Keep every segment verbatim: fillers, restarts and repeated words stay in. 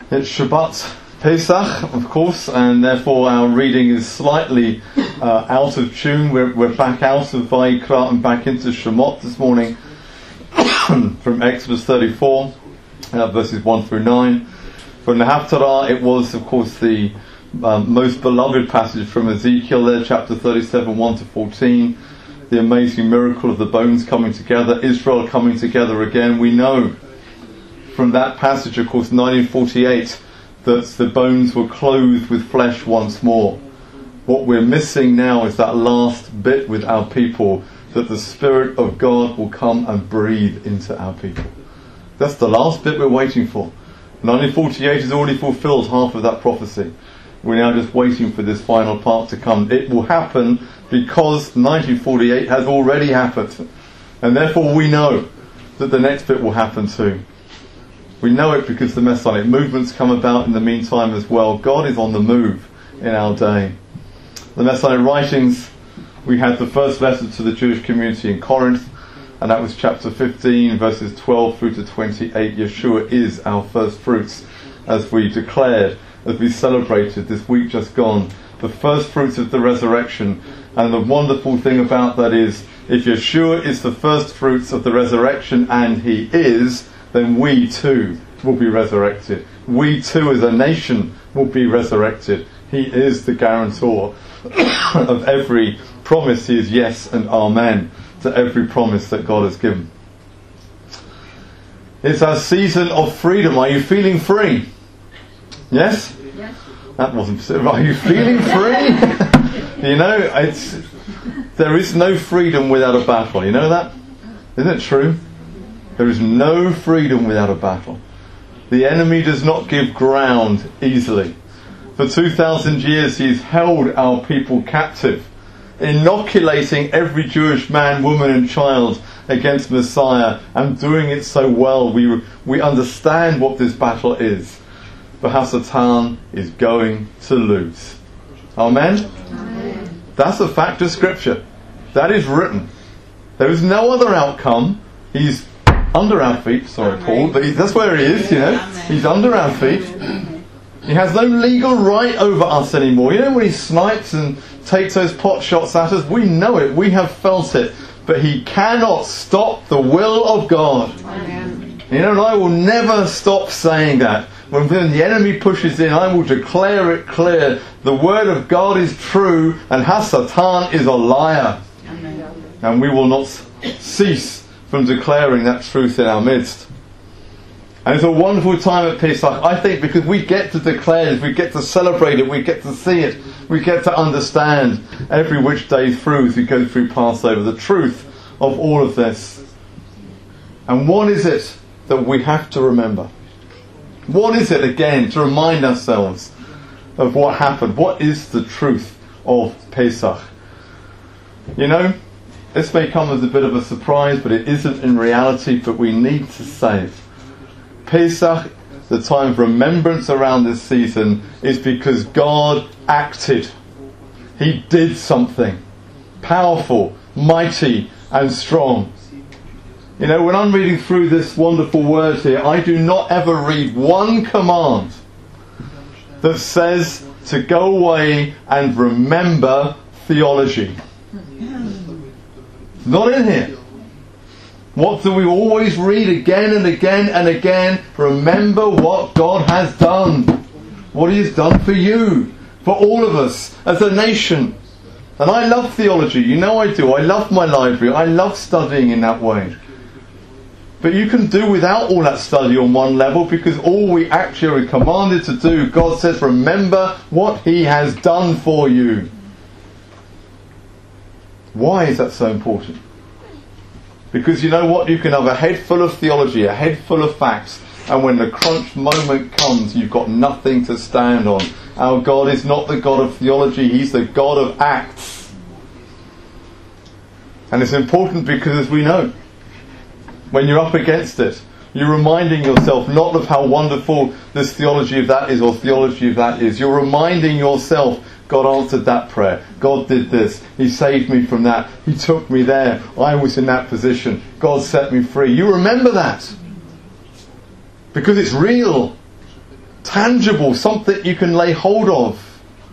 It's Shabbat Pesach, of course, and therefore our reading is slightly uh, out of tune. We're, we're back out of Vayikra and back into Shemot this morning from Exodus thirty-four, uh, verses one through nine. From the Haftarah, it was, of course, the um, most beloved passage from Ezekiel there, chapter thirty-seven, one to fourteen. The amazing miracle of the bones coming together, Israel coming together again. We know from that passage, of course, nineteen forty-eight, that the bones were clothed with flesh once more. What we're missing now is that last bit with our people, that the Spirit of God will come and breathe into our people. That's the last bit we're waiting for. nineteen forty-eight has already fulfilled half of that prophecy. We're now just waiting for this final part to come. It will happen because nineteen forty-eight has already happened. And therefore we know that the next bit will happen too. We know it because the Messianic movements come about in the meantime as well. God is on the move in our day. The Messianic writings, we had the first letter to the Jewish community in Corinth, and that was chapter fifteen, verses twelve through to twenty-eight. Yeshua is our first fruits, as we declared, as we celebrated this week just gone, the first fruits of the resurrection. And the wonderful thing about that is, if Yeshua is the first fruits of the resurrection, and he is, then we too will be resurrected. We too as a nation will be resurrected. He is the guarantor of every promise. He is yes and amen to every promise that God has given. It's our season of freedom. Are you feeling free? Yes? Yes. That wasn't... Are you feeling free? You know, it's there is no freedom without a battle. You know that? Isn't it true? There is no freedom without a battle. The enemy does not give ground easily. For two thousand years he's held our people captive, inoculating every Jewish man, woman and child against Messiah, and doing it so well. We, we understand what this battle is, but how Satan is going to lose. Amen? Amen. That's a fact of Scripture. That is written. There is no other outcome. He's under our feet, sorry Paul, but he, that's where he is, you know. He's under our feet. He has no legal right over us anymore. You know when he snipes and takes those pot shots at us? We know it, we have felt it. But he cannot stop the will of God. Amen. You know, and I will never stop saying that. When the enemy pushes in, I will declare it clear. The word of God is true, and Hasatan is a liar. Amen. And we will not cease from declaring that truth in our midst. And it's a wonderful time at Pesach, I think, because we get to declare it, we get to celebrate it, we get to see it, we get to understand every which day through as we go through Passover, the truth of all of this. And what is it that we have to remember? What is it, again, to remind ourselves of what happened? What is the truth of Pesach? You know, this may come as a bit of a surprise, but it isn't in reality, but we need to say it. Pesach, the time of remembrance around this season, is because God acted. He did something powerful, mighty and strong. You know, when I'm reading through this wonderful word here, I do not ever read one command that says to go away and remember theology. Not in here. What do we always read again and again and again? Remember what God has done. What He has done for you. For all of us as a nation. And I love theology. You know I do. I love my library. I love studying in that way. But you can do without all that study on one level, because all we actually are commanded to do, God says, remember what He has done for you. Why is that so important? Because you know what? You can have a head full of theology, a head full of facts, and when the crunch moment comes, you've got nothing to stand on. Our God is not the God of theology, He's the God of acts. And it's important because, as we know, when you're up against it, you're reminding yourself not of how wonderful this theology of that is or theology of that is. You're reminding yourself, God answered that prayer. God did this. He saved me from that. He took me there. I was in that position. God set me free. You remember that. Because it's real. tangible, something you can lay hold of.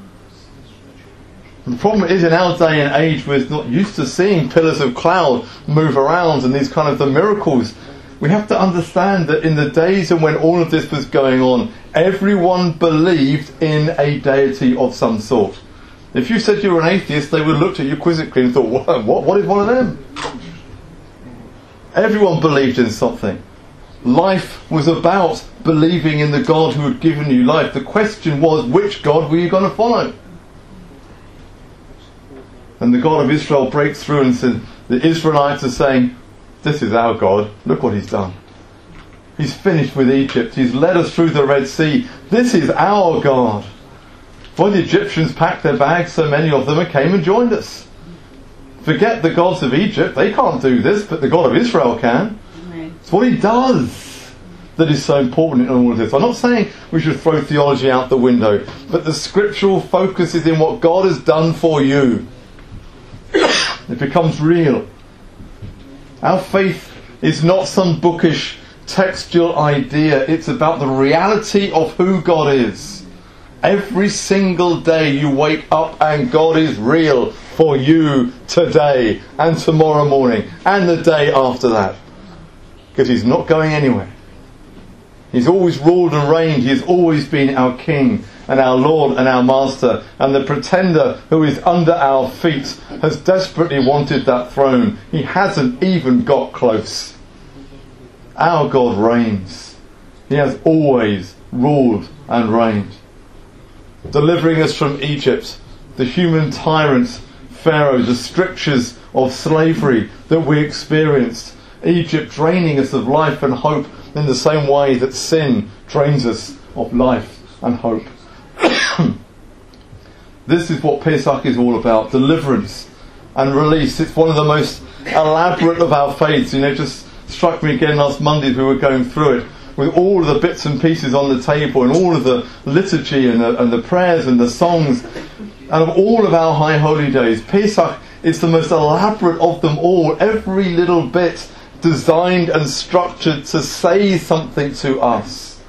And the problem is, in our day and age, we're not used to seeing pillars of cloud move around and these kind of the miracles. We have to understand that in the days and when all of this was going on, everyone believed in a deity of some sort. If you said you were an atheist, they would have looked at you quizzically and thought, what, what, what is one of them? Everyone believed in something. Life was about believing in the God who had given you life. The question was, which God were you going to follow? And the God of Israel breaks through and says, the Israelites are saying, this is our God. Look what he's done. He's finished with Egypt. He's led us through the Red Sea. This is our God. When the Egyptians packed their bags, so many of them came and joined us. Forget the gods of Egypt. They can't do this, but the God of Israel can. It's what he does that is so important in all of this. I'm not saying we should throw theology out the window, but the scriptural focus is in what God has done for you. It becomes real. Our faith is not some bookish textual idea. It's about the reality of who God is. Every single day you wake up and God is real for you today and tomorrow morning and the day after that. Because he's not going anywhere. He's always ruled and reigned. He has always been our King and our Lord and our Master. And the pretender who is under our feet has desperately wanted that throne. He hasn't even got close. Our God reigns. He has always ruled and reigned. Delivering us from Egypt, the human tyrant Pharaoh, the strictures of slavery that we experienced. Egypt draining us of life and hope in the same way that sin drains us of life and hope. This is what Pesach is all about, deliverance and release. It's one of the most elaborate of our faiths. You know, it just struck me again last Monday as we were going through it, with all of the bits and pieces on the table and all of the liturgy and the, and the prayers and the songs, and of all of our high holy days. Pesach is the most elaborate of them all. Every little bit designed and structured to say something to us.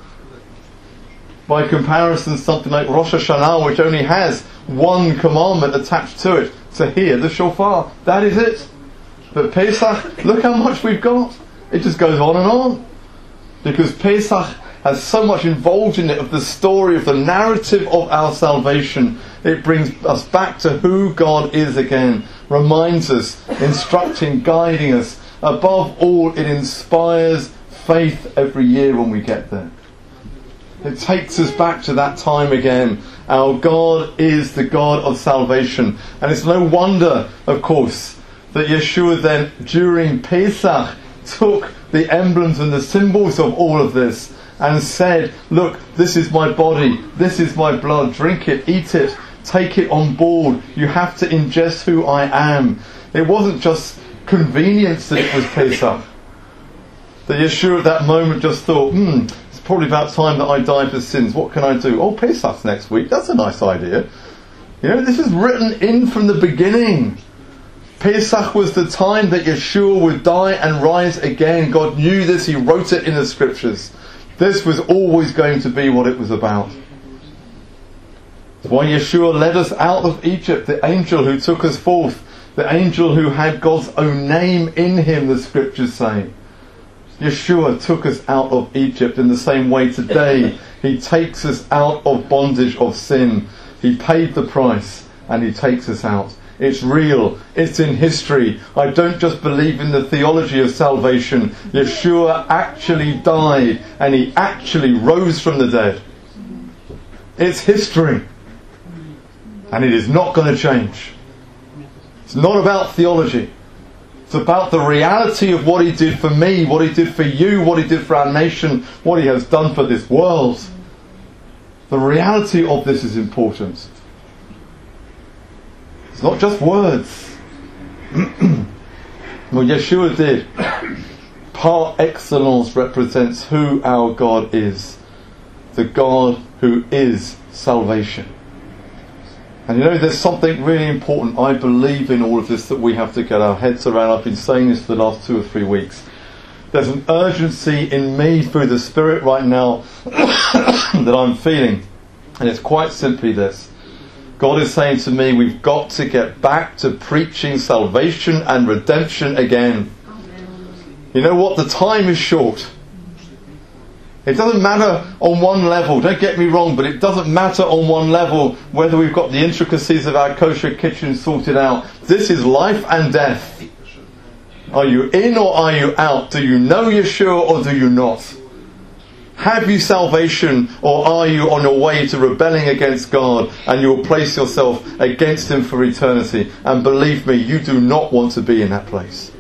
By comparison, something like Rosh Hashanah, which only has one commandment attached to it, to hear the shofar. That is it. But Pesach, look how much we've got. It just goes on and on. Because Pesach has so much involved in it of the story, of the narrative of our salvation. It brings us back to who God is again. Reminds us, instructing, guiding us. Above all, it inspires faith every year when we get there. It takes us back to that time again. Our God is the God of salvation. And it's no wonder, of course, that Yeshua then, during Pesach, took the emblems and the symbols of all of this and said, look, this is my body, this is my blood, drink it, eat it, take it on board. You have to ingest who I am. It wasn't just convenience that it was Pesach. That Yeshua at that moment just thought, hmm, it's probably about time that I die for sins. What can I do? Oh, Pesach's next week. That's a nice idea. You know, this is written in from the beginning. Pesach was the time that Yeshua would die and rise again. God knew this. He wrote it in the scriptures. This was always going to be what it was about. That's why Yeshua led us out of Egypt, the angel who took us forth, the angel who had God's own name in him, the scriptures say. Yeshua took us out of Egypt in the same way today. He takes us out of bondage of sin. He paid the price and he takes us out. It's real. It's in history. I don't just believe in the theology of salvation. Yeshua actually died and he actually rose from the dead. It's history. And it is not going to change. It's not about theology. It's about the reality of what he did for me, what he did for you, what he did for our nation, what he has done for this world. The reality of this is important. It's not just words. What Yeshua did, par excellence, represents who our God is. The God who is salvation. And you know, there's something really important, I believe, in all of this that we have to get our heads around. I've been saying this for the last two or three weeks. There's an urgency in me through the Spirit right now that I'm feeling. And it's quite simply this. God is saying to me, we've got to get back to preaching salvation and redemption again. Amen. You know what? The time is short. It doesn't matter on one level, don't get me wrong, but it doesn't matter on one level whether we've got the intricacies of our kosher kitchen sorted out. This is life and death. Are you in or are you out? Do you know Yeshua or do you not? Have you salvation, or are you on your way to rebelling against God and you will place yourself against Him for eternity? And believe me, you do not want to be in that place.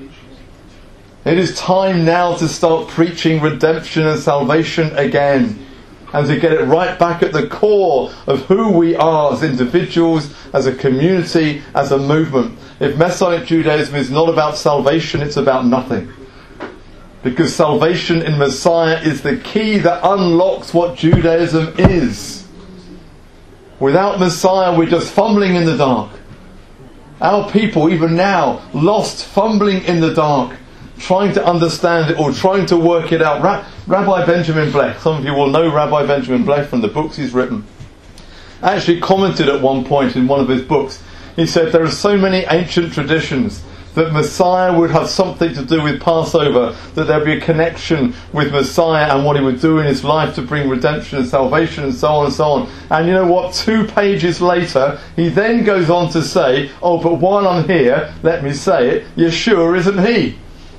It is time now to start preaching redemption and salvation again, and to get it right back at the core of who we are as individuals, as a community, as a movement. If Messianic Judaism is not about salvation, it's about nothing. Because salvation in Messiah is the key that unlocks what Judaism is. Without Messiah, we're just fumbling in the dark. Our people, even now, lost, fumbling in the dark, trying to understand it or trying to work it out. Ra- Rabbi Benjamin Blech, some of you will know Rabbi Benjamin Blech from the books he's written, actually commented at one point in one of his books. He said there are so many ancient traditions that Messiah would have something to do with Passover, that there'd be a connection with Messiah and what He would do in His life to bring redemption and salvation and so on and so on. And you know what? Two pages later, he then goes on to say, oh, but while I'm here, let me say it, Yeshua isn't He.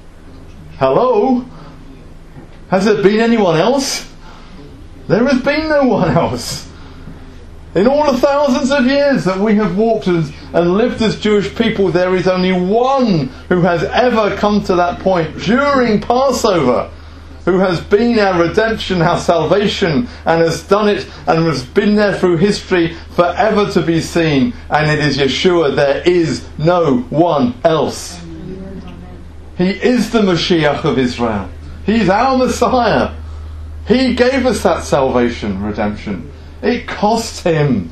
Hello? Has there been anyone else? There has been no one else. In all the thousands of years that we have walked and, and lived as Jewish people, there is only one who has ever come to that point during Passover, who has been our redemption, our salvation, and has done it and has been there through history forever to be seen. And it is Yeshua. There is no one else. He is the Mashiach of Israel. He's our Messiah. He gave us that salvation, redemption. It cost Him.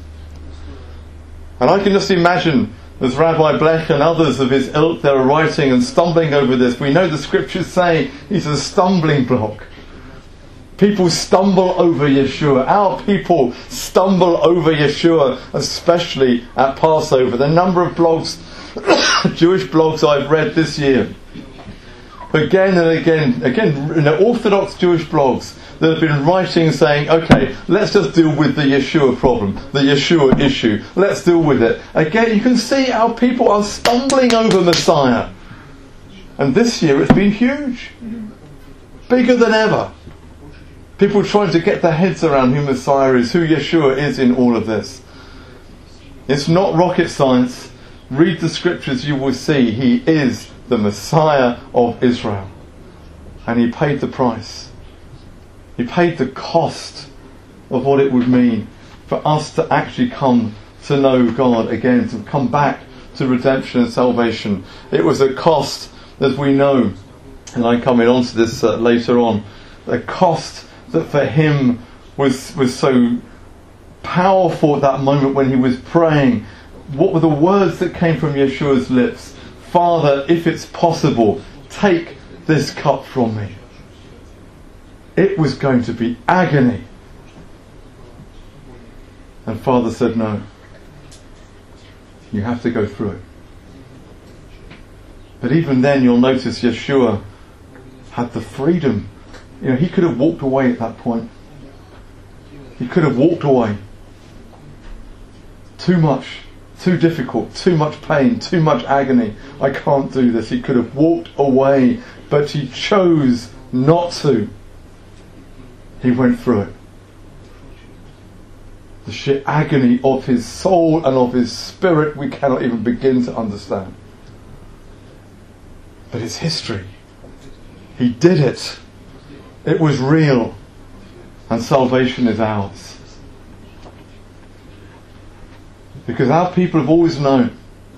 And I can just imagine, as Rabbi Blech and others of his ilk, they're writing and stumbling over this. We know the scriptures say he's a stumbling block. People stumble over Yeshua. Our people stumble over Yeshua, especially at Passover. The number of blogs, Jewish blogs I've read this year, again and again, again, you know, Orthodox Jewish blogs that have been writing saying, okay, let's just deal with the Yeshua problem, the Yeshua issue. Let's deal with it. Again, you can see how people are stumbling over Messiah. And this year it's been huge. Bigger than ever. People trying to get their heads around who Messiah is, who Yeshua is in all of this. It's not rocket science. Read the scriptures, you will see He is the Messiah of Israel. And He paid the price. He paid the cost of what it would mean for us to actually come to know God again, to come back to redemption and salvation. It was a cost, as we know, and I'm coming on to this uh, later on, a cost that for Him was, was so powerful at that moment when He was praying. What were the words that came from Yeshua's lips? Father, if it's possible, take this cup from me. It was going to be agony. And Father said, no. You have to go through it. But even then you'll notice Yeshua had the freedom. You know, He could have walked away at that point. He could have walked away. Too much. Too difficult. Too much pain. Too much agony. I can't do this. He could have walked away. But He chose not to. He went through it. The sheer agony of His soul and of His spirit we cannot even begin to understand. But it's history. He did it. It was real. And salvation is ours. Because our people have always known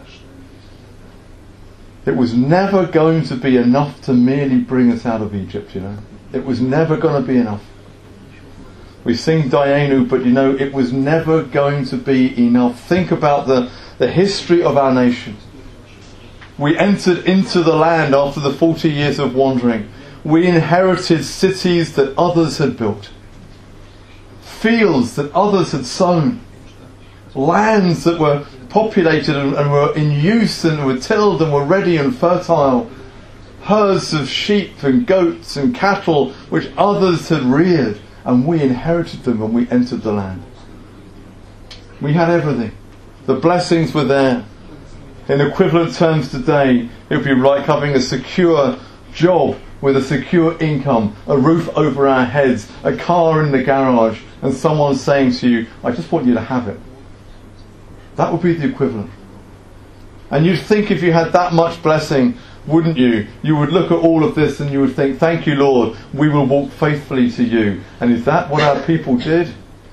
it was never going to be enough to merely bring us out of Egypt, you know. It was never going to be enough. We sing Dayenu, but you know, it was never going to be enough. Think about the, the history of our nation. We entered into the land after the forty years of wandering. we inherited cities that others had built, fields that others had sown, lands that were populated and, and were in use and were tilled and were ready and fertile, herds of sheep and goats and cattle which others had reared, and we inherited them when we entered the land. We had everything. The blessings were there. In equivalent terms today, it would be like having a secure job with a secure income, a roof over our heads, a car in the garage, and someone saying to you, I just want you to have it. That would be the equivalent. And you'd think if you had that much blessing, wouldn't you? You would look at all of this and you would think, thank you, Lord, we will walk faithfully to you. And is that what our people did?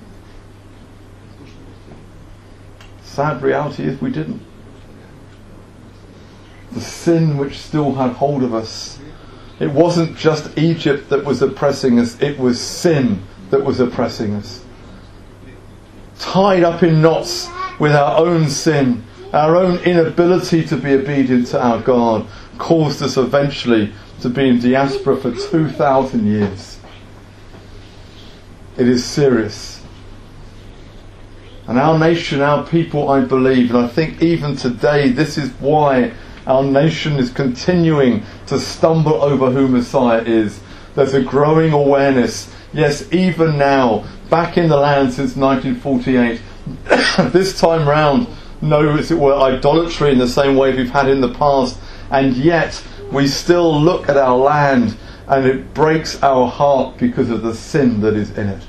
Sad reality is we didn't. The sin which still had hold of us. It wasn't just Egypt that was oppressing us, it was sin that was oppressing us. Tied up in knots with our own sin, our own inability to be obedient to our God, caused us eventually to be in diaspora for two thousand years. It is serious. And our nation, our people, I believe, and I think even today, this is why our nation is continuing to stumble over who Messiah is. There's a growing awareness. Yes, even now, back in the land since nineteen forty-eight, this time round, no, as it were, idolatry in the same way we've had in the past, and yet we still look at our land and it breaks our heart because of the sin that is in it.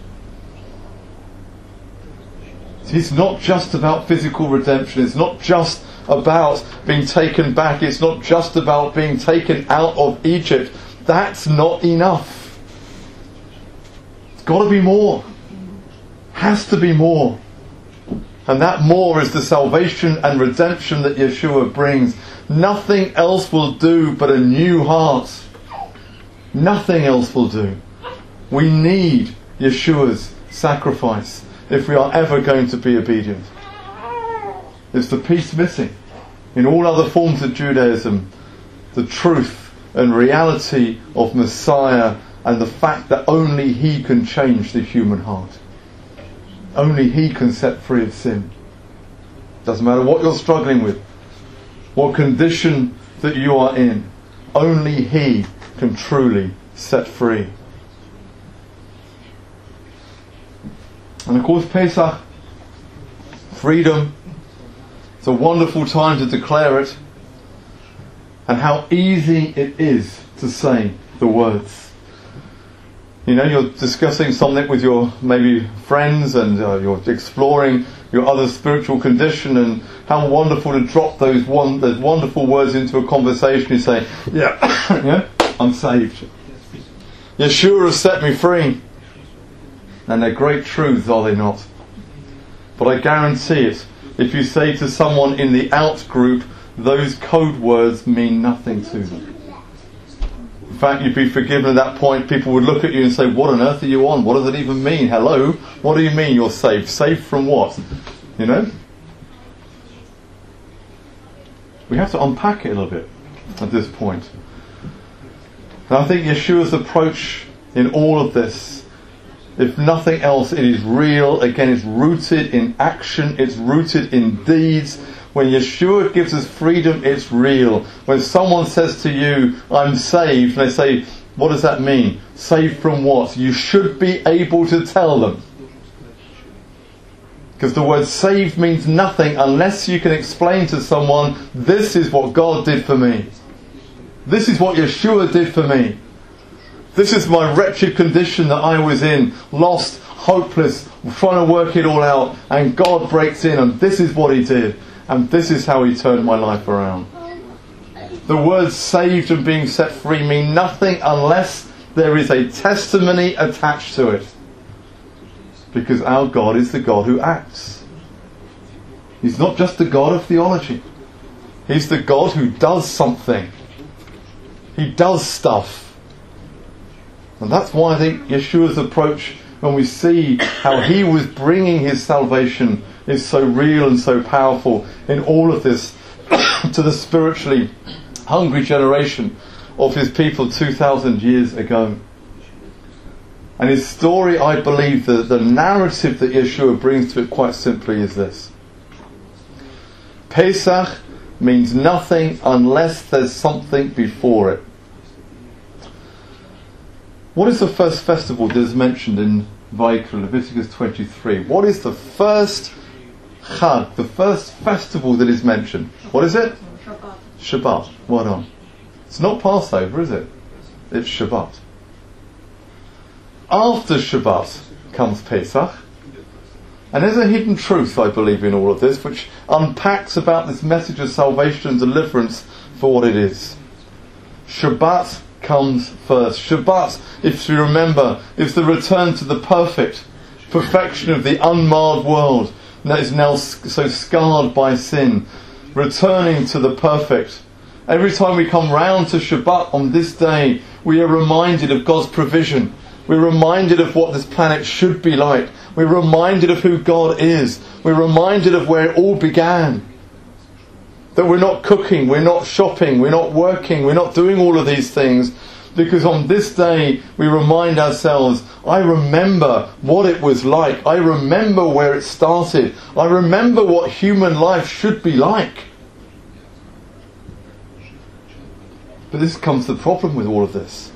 It's not just about physical redemption, it's not just about being taken back, it's not just about being taken out of Egypt. That's not enough. It's got to be more. Has to be more. And that more is the salvation and redemption that Yeshua brings. Nothing else will do but a new heart. Nothing else will do. We need Yeshua's sacrifice if we are ever going to be obedient. It's the piece missing. In all other forms of Judaism, the truth and reality of Messiah and the fact that only He can change the human heart. Only He can set free of sin. Doesn't matter what you're struggling with, what condition that you are in, only He can truly set free. And of course Pesach, freedom, it's a wonderful time to declare it, and how easy it is to say the words. You know, you're discussing something with your maybe friends and uh, you're exploring your other spiritual condition, and how wonderful to drop those one those wonderful words into a conversation. You say, yeah, yeah, I'm saved. Yeshua has set me free. And they're great truths, are they not? But I guarantee it, if you say to someone in the out group, those code words mean nothing to them. In fact, you'd be forgiven at that point. People would look at you and say, what on earth are you on? What does it even mean? Hello? What do you mean you're saved? Saved from what? You know? We have to unpack it a little bit at this point. And I think Yeshua's approach in all of this, if nothing else, it is real. Again, it's rooted in action. It's rooted in deeds. When Yeshua gives us freedom, it's real. When someone says to you, I'm saved, and they say, what does that mean? Saved from what? You should be able to tell them. Because the word saved means nothing unless you can explain to someone, this is what God did for me. This is what Yeshua did for me. This is my wretched condition that I was in, lost, hopeless, trying to work it all out, and God breaks in, and this is what He did, and this is how He turned my life around. The words saved and being set free mean nothing unless there is a testimony attached to it. Because our God is the God who acts. He's not just the God of theology. He's the God who does something. He does stuff. And that's why I think Yeshua's approach, when we see how He was bringing His salvation, is so real and so powerful in all of this to the spiritually hungry generation of his people two thousand years ago. And his story, I believe, the, the narrative that Yeshua brings to it quite simply is this. Pesach means nothing unless there's something before it. What is the first festival that is mentioned in Vayikra, Leviticus twenty-three? What is the first Chag, the first festival that is mentioned? What is it? Shabbat. Shabbat. Well done. It's not Passover, is it? It's Shabbat. After Shabbat comes Pesach. And there's a hidden truth, I believe, in all of this, which unpacks about this message of salvation and deliverance for what it is. Shabbat comes first. Shabbat, if you remember, is the return to the perfect perfection of the unmarred world that is now so scarred by sin. Returning to the perfect. Every time we come round to Shabbat on this day, we are reminded of God's provision. We're reminded of what this planet should be like. We're reminded of who God is. We're reminded of where it all began. That we're not cooking, we're not shopping, we're not working, we're not doing all of these things. Because on this day we remind ourselves, I remember what it was like. I remember where it started. I remember what human life should be like. But this comes the problem with all of this.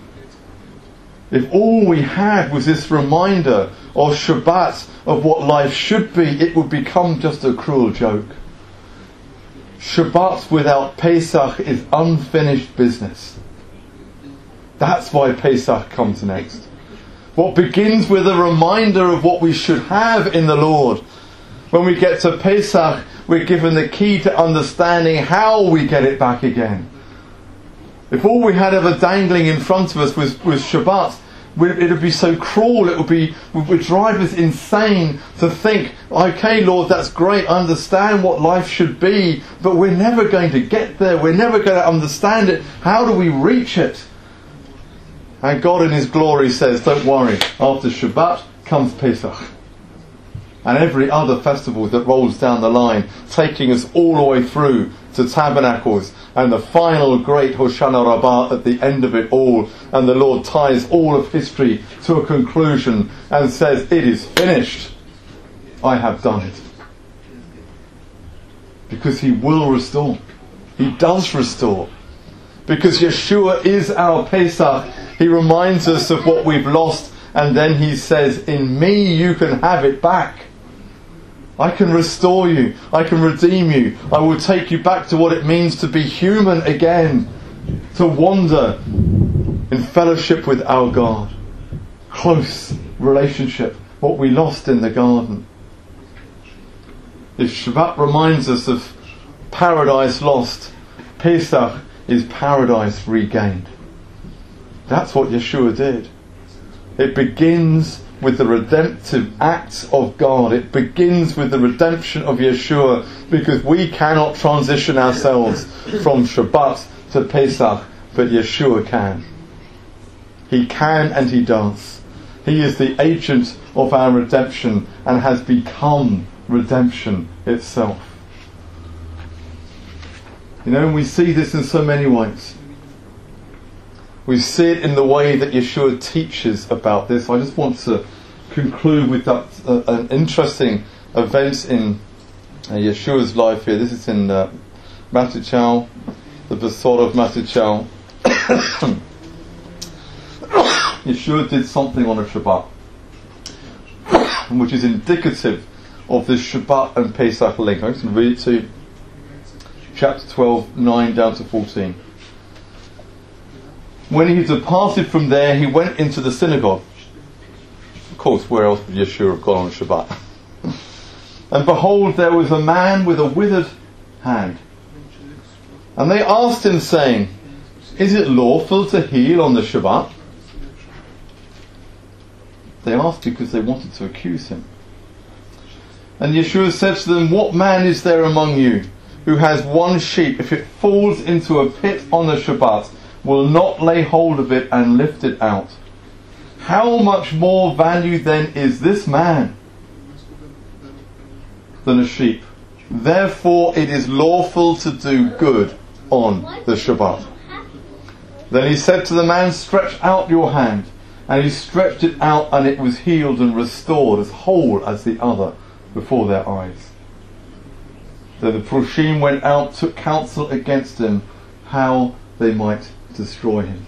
If all we had was this reminder of Shabbat, of what life should be, it would become just a cruel joke. Shabbat without Pesach is unfinished business. That's why Pesach comes next. What begins with a reminder of what we should have in the Lord. When we get to Pesach, we're given the key to understanding how we get it back again. If all we had ever dangling in front of us was, was Shabbat, it would be so cruel, it would be, it would drive us insane to think, okay Lord, that's great, I understand what life should be, but we're never going to get there, we're never going to understand it, how do we reach it? And God in His glory says, don't worry, after Shabbat comes Pesach. And every other festival that rolls down the line, taking us all the way through to Tabernacles, and the final great Hoshana Rabbah at the end of it all, and the Lord ties all of history to a conclusion and says, it is finished. I have done it. Because He will restore. He does restore. Because Yeshua is our Pesach. He reminds us of what we've lost, and then He says, in me you can have it back. I can restore you. I can redeem you. I will take you back to what it means to be human again. To wander in fellowship with our God. Close relationship. What we lost in the garden. If Shabbat reminds us of paradise lost, Pesach is paradise regained. That's what Yeshua did. It begins with the redemptive acts of God. It begins with the redemption of Yeshua, because we cannot transition ourselves from Shabbat to Pesach, but Yeshua can. He can and He does. He is the agent of our redemption and has become redemption itself. You know, and we see this in so many ways. We see it in the way that Yeshua teaches about this. I just want to conclude with that uh, an interesting event in uh, Yeshua's life here. This is in uh, Matthew, the Besor of Matthew. Yeshua did something on a Shabbat, which is indicative of this Shabbat and Pesach link. I'm just going to read it to you. Chapter twelve, nine down to fourteen. When he departed from there, he went into the synagogue. Of course, where else would Yeshua have gone on Shabbat? And behold, there was a man with a withered hand. And they asked him, saying, is it lawful to heal on the Shabbat? They asked because they wanted to accuse him. And Yeshua said to them, what man is there among you who has one sheep, if it falls into a pit on the Shabbat, will not lay hold of it and lift it out? How much more value then is this man than a sheep? Therefore it is lawful to do good on the Shabbat. Then he said to the man, stretch out your hand. And he stretched it out, and it was healed and restored, as whole as the other, before their eyes. So the Prushim went out, took counsel against him, how they might destroy him.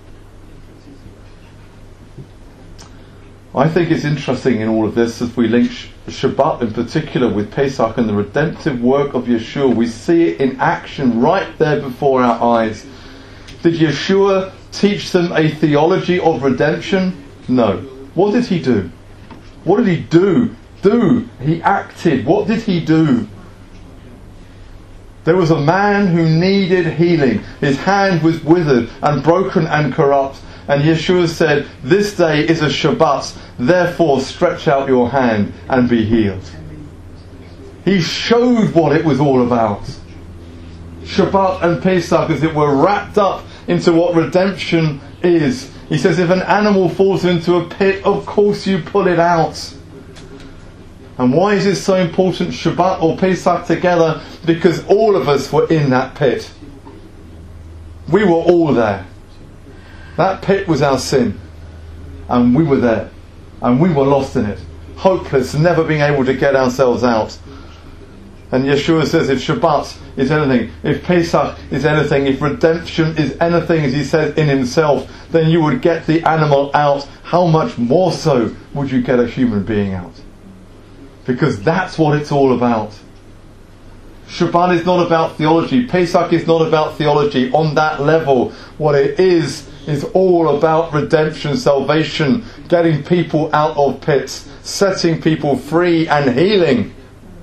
I think it's interesting in all of this, as we link Shabbat in particular with Pesach and the redemptive work of Yeshua, we see it in action right there before our eyes. Did Yeshua teach them a theology of redemption? No. What did he do? What did he do? Do. He acted. What did he do? There was a man who needed healing. His hand was withered and broken and corrupt. And Yeshua said, this day is a Shabbat, therefore stretch out your hand and be healed. He showed what it was all about. Shabbat and Pesach, as it were, wrapped up into what redemption is. He says, if an animal falls into a pit, of course you pull it out. And why is it so important, Shabbat or Pesach together? Because all of us were in that pit. We were all there. That pit was our sin. And we were there. And we were lost in it. Hopeless, never being able to get ourselves out. And Yeshua says, if Shabbat is anything, if Pesach is anything, if redemption is anything, as he says in himself, then you would get the animal out. How much more so would you get a human being out? Because that's what it's all about. Shabbat is not about theology. Pesach is not about theology on that level. What it is, is all about redemption, salvation, getting people out of pits, setting people free and healing.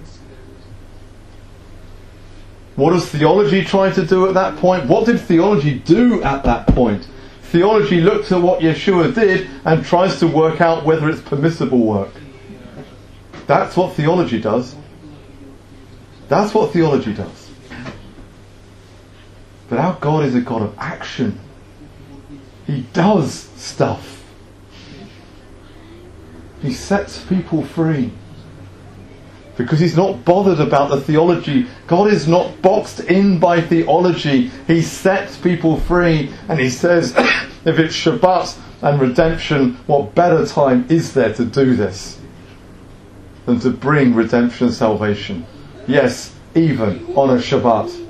What does theology try to do at that point? What did theology do at that point? Theology looks at what Yeshua did and tries to work out whether it's permissible work. That's what theology does. That's what theology does. But our God is a God of action. He does stuff. He sets people free. Because he's not bothered about the theology. God is not boxed in by theology. He sets people free. And he says, if it's Shabbat and redemption, what better time is there to do this than to bring redemption and salvation? Yes, even on a Shabbat.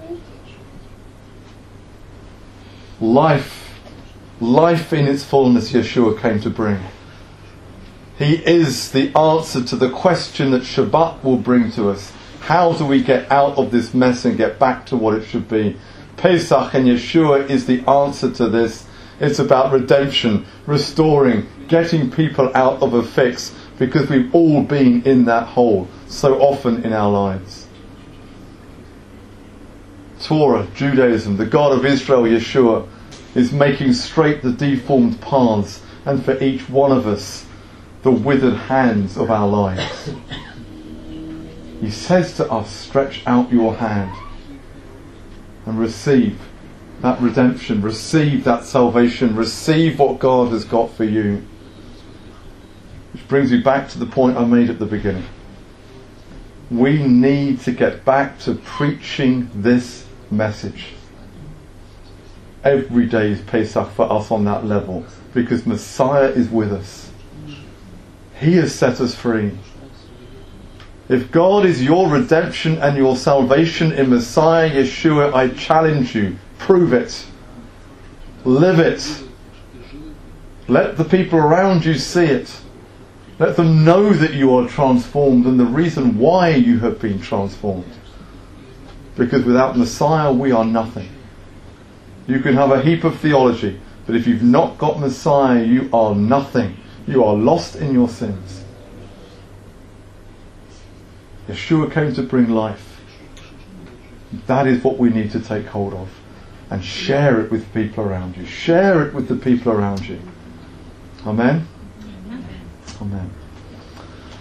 Life. Life in its fullness Yeshua came to bring. He is the answer to the question that Shabbat will bring to us. How do we get out of this mess and get back to what it should be? Pesach and Yeshua is the answer to this. It's about redemption, restoring, getting people out of a fix, because we've all been in that hole so often in our lives. Torah, Judaism, the God of Israel, Yeshua, is making straight the deformed paths, and for each one of us, the withered hands of our lives. He says to us, stretch out your hand and receive that redemption, receive that salvation, receive what God has got for you. Which brings me back to the point I made at the beginning. We need to get back to preaching this message. Every day is Pesach for us on that level, because Messiah is with us. He has set us free. If God is your redemption and your salvation in Messiah Yeshua, I challenge you, prove it. Live it. Let the people around you see it. Let them know that you are transformed and the reason why you have been transformed. Because without Messiah we are nothing. You can have a heap of theology, but if you've not got Messiah, you are nothing. You are lost in your sins. Yeshua came to bring life. That is what we need to take hold of. And share it with people around you. Share it with the people around you. Amen? Amen.